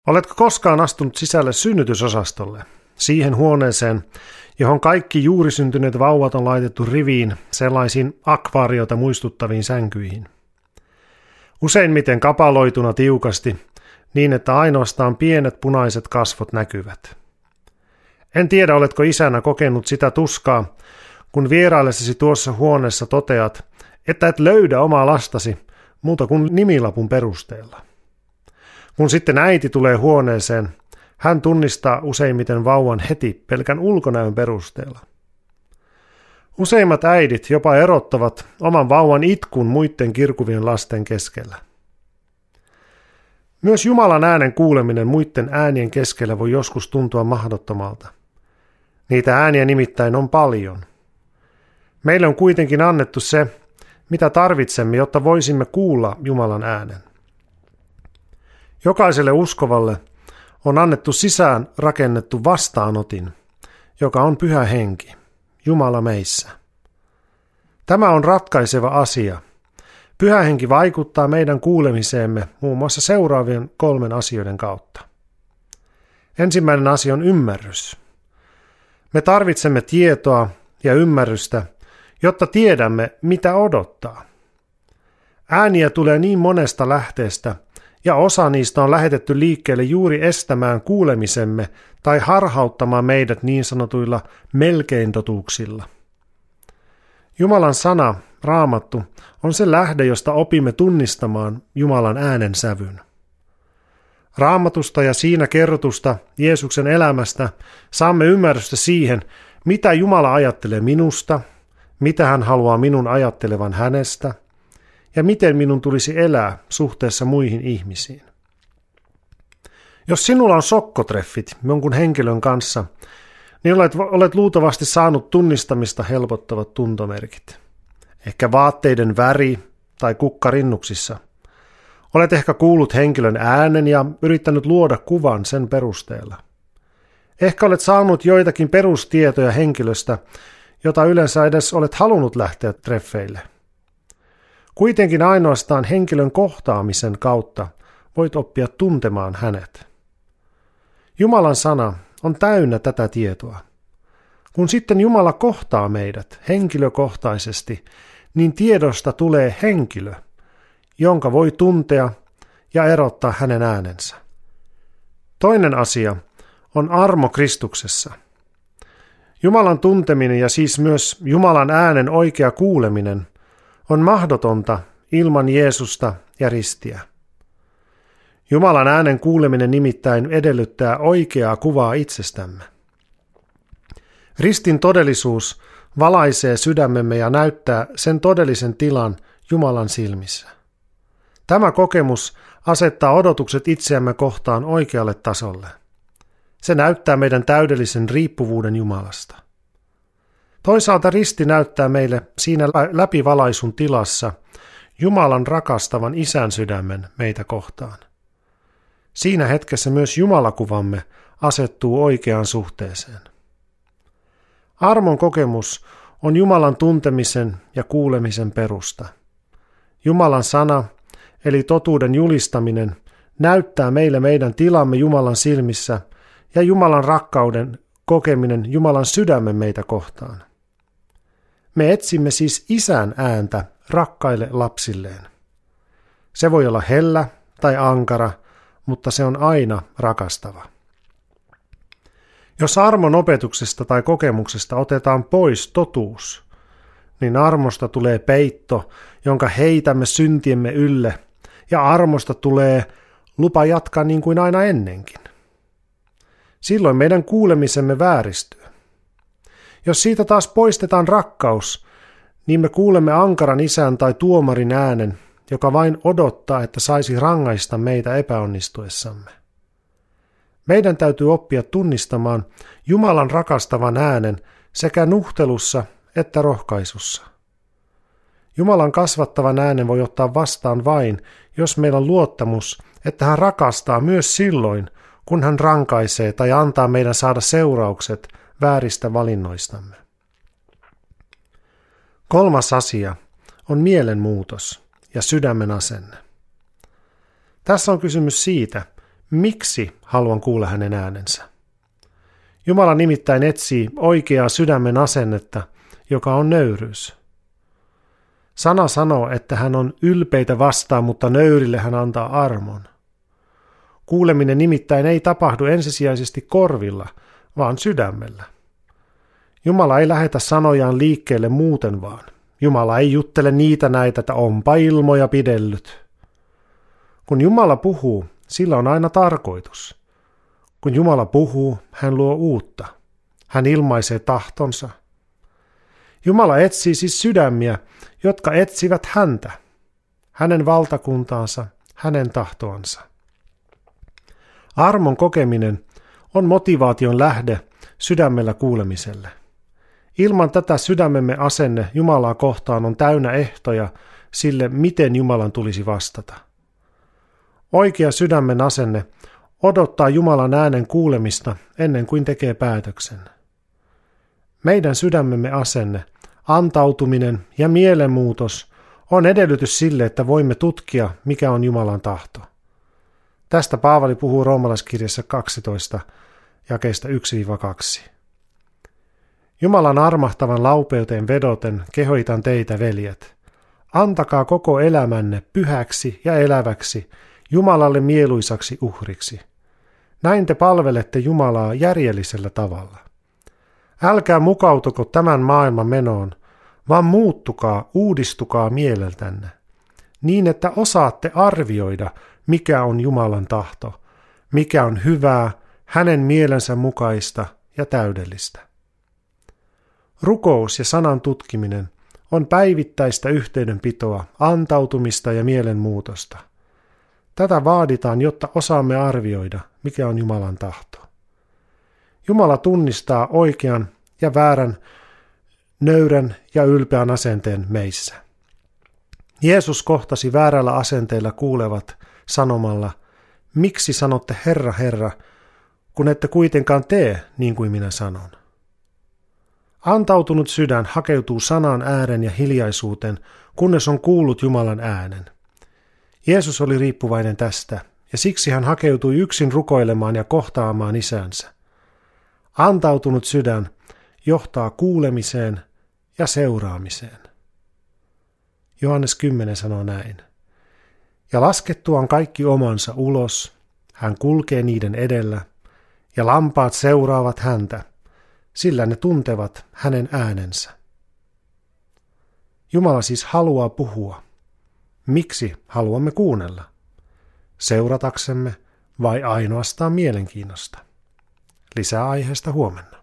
Oletko koskaan astunut sisälle synnytysosastolle, siihen huoneeseen, johon kaikki juuri syntyneet vauvat on laitettu riviin sellaisiin akvaariota muistuttaviin sänkyihin? Useimmiten kapaloituna tiukasti, niin että ainoastaan pienet punaiset kasvot näkyvät. En tiedä, oletko isänä kokenut sitä tuskaa, kun vieraillessasi tuossa huoneessa toteat, että et löydä omaa lastasi muuta kuin nimilapun perusteella. Kun sitten äiti tulee huoneeseen, hän tunnistaa useimmiten vauvan heti pelkän ulkonäön perusteella. Useimmat äidit jopa erottavat oman vauvan itkun muiden kirkuvien lasten keskellä. Myös Jumalan äänen kuuleminen muiden äänien keskellä voi joskus tuntua mahdottomalta. Niitä ääniä nimittäin on paljon. Meille on kuitenkin annettu se, mitä tarvitsemme, jotta voisimme kuulla Jumalan äänen. Jokaiselle uskovalle on annettu sisään rakennettu vastaanotin, joka on Pyhä Henki, Jumala meissä. Tämä on ratkaiseva asia. Pyhä Henki vaikuttaa meidän kuulemiseemme muun muassa seuraavien 3 asioiden kautta. Ensimmäinen asia on ymmärrys. Me tarvitsemme tietoa ja ymmärrystä, jotta tiedämme, mitä odottaa. Ääniä tulee niin monesta lähteestä, ja osa niistä on lähetetty liikkeelle juuri estämään kuulemisemme tai harhauttamaan meidät niin sanotuilla melkein totuuksilla. Jumalan sana, Raamattu, on se lähde, josta opimme tunnistamaan Jumalan äänen sävyn. Raamatusta ja siinä kerrotusta Jeesuksen elämästä saamme ymmärrystä siihen, mitä Jumala ajattelee minusta, mitä hän haluaa minun ajattelevan hänestä, ja miten minun tulisi elää suhteessa muihin ihmisiin. Jos sinulla on sokkotreffit jonkun henkilön kanssa, niin olet luultavasti saanut tunnistamista helpottavat tuntomerkit. Ehkä vaatteiden väri tai kukka rinnuksissa. Olet ehkä kuullut henkilön äänen ja yrittänyt luoda kuvan sen perusteella. Ehkä olet saanut joitakin perustietoja henkilöstä, jota yleensä edes olet halunnut lähteä treffeille. Kuitenkin ainoastaan henkilön kohtaamisen kautta voit oppia tuntemaan hänet. Jumalan sana on täynnä tätä tietoa. Kun sitten Jumala kohtaa meidät henkilökohtaisesti, niin tiedosta tulee henkilö, jonka voi tuntea ja erottaa hänen äänensä. Toinen asia on armo Kristuksessa. Jumalan tunteminen ja siis myös Jumalan äänen oikea kuuleminen on mahdotonta ilman Jeesusta ja ristiä. Jumalan äänen kuuleminen nimittäin edellyttää oikeaa kuvaa itsestämme. Ristin todellisuus valaisee sydämemme ja näyttää sen todellisen tilan Jumalan silmissä. Tämä kokemus asettaa odotukset itseämme kohtaan oikealle tasolle. Se näyttää meidän täydellisen riippuvuuden Jumalasta. Toisaalta risti näyttää meille siinä läpivalaisun tilassa Jumalan rakastavan isän sydämen meitä kohtaan. Siinä hetkessä myös Jumalakuvamme asettuu oikeaan suhteeseen. Armon kokemus on Jumalan tuntemisen ja kuulemisen perusta. Jumalan sana, eli totuuden julistaminen, näyttää meille meidän tilamme Jumalan silmissä ja Jumalan rakkauden kokeminen Jumalan sydämen meitä kohtaan. Me etsimme siis isän ääntä rakkaille lapsilleen. Se voi olla hellä tai ankara, mutta se on aina rakastava. Jos armon opetuksesta tai kokemuksesta otetaan pois totuus, niin armosta tulee peitto, jonka heitämme syntiemme ylle, ja armosta tulee lupa jatkaa niin kuin aina ennenkin. Silloin meidän kuulemisemme vääristyy. Jos siitä taas poistetaan rakkaus, niin me kuulemme ankaran isän tai tuomarin äänen, joka vain odottaa, että saisi rangaista meitä epäonnistuessamme. Meidän täytyy oppia tunnistamaan Jumalan rakastavan äänen sekä nuhtelussa että rohkaisussa. Jumalan kasvattavan äänen voi ottaa vastaan vain, jos meillä on luottamus, että hän rakastaa myös silloin, kun hän rankaisee tai antaa meidän saada seuraukset vääristä valinnoistamme. 3. asia on mielenmuutos ja sydämen asenne. Tässä on kysymys siitä, Miksi haluan kuulla hänen äänensä? Jumala nimittäin etsii oikeaa sydämen asennetta, joka on nöyryys. Sana sanoo, että hän on ylpeitä vastaan, mutta nöyrille hän antaa armon. Kuuleminen nimittäin ei tapahdu ensisijaisesti korvilla, vaan sydämellä. Jumala ei lähetä sanojaan liikkeelle muuten vaan. Jumala ei juttele niitä näitä, että onpa ilmoja pidellyt. Kun Jumala puhuu, sillä on aina tarkoitus. Kun Jumala puhuu, hän luo uutta. Hän ilmaisee tahtonsa. Jumala etsii siis sydämiä, jotka etsivät häntä, hänen valtakuntaansa, hänen tahtoansa. Armon kokeminen on motivaation lähde sydämellä kuulemiselle. Ilman tätä sydämemme asenne Jumalaa kohtaan on täynnä ehtoja sille, miten Jumalan tulisi vastata. Oikea sydämen asenne odottaa Jumalan äänen kuulemista ennen kuin tekee päätöksen. Meidän sydämemme asenne, antautuminen ja mielenmuutos on edellytys sille, että voimme tutkia, mikä on Jumalan tahto. Tästä Paavali puhuu Roomalaiskirjassa 12, jakeista 1-2. Jumalan armahtavan laupeuteen vedoten kehoitan teitä, veljet. Antakaa koko elämänne pyhäksi ja eläväksi, Jumalalle mieluisaksi uhriksi. Näin te palvelette Jumalaa järjellisellä tavalla. Älkää mukautuko tämän maailman menoon, vaan muuttukaa, uudistukaa mieleltänne, niin että osaatte arvioida, mikä on Jumalan tahto, mikä on hyvää, hänen mielensä mukaista ja täydellistä. Rukous ja sanan tutkiminen on päivittäistä yhteydenpitoa, antautumista ja mielenmuutosta. Tätä vaaditaan, jotta osaamme arvioida, mikä on Jumalan tahto. Jumala tunnistaa oikean ja väärän, nöyrän ja ylpeän asenteen meissä. Jeesus kohtasi väärällä asenteella kuulevat sanomalla, miksi sanotte Herra, Herra, kun ette kuitenkaan tee niin kuin minä sanon. Antautunut sydän hakeutuu sanan ääreen ja hiljaisuuteen, kunnes on kuullut Jumalan äänen. Jeesus oli riippuvainen tästä, ja siksi hän hakeutui yksin rukoilemaan ja kohtaamaan isänsä. Antautunut sydän johtaa kuulemiseen ja seuraamiseen. Johannes 10 sanoo näin. Ja laskettuaan kaikki omansa ulos, hän kulkee niiden edellä, ja lampaat seuraavat häntä, sillä ne tuntevat hänen äänensä. Jumala siis haluaa puhua. Miksi haluamme kuunnella? Seurataksemme vai ainoastaan mielenkiinnosta? Lisää aiheesta huomenna.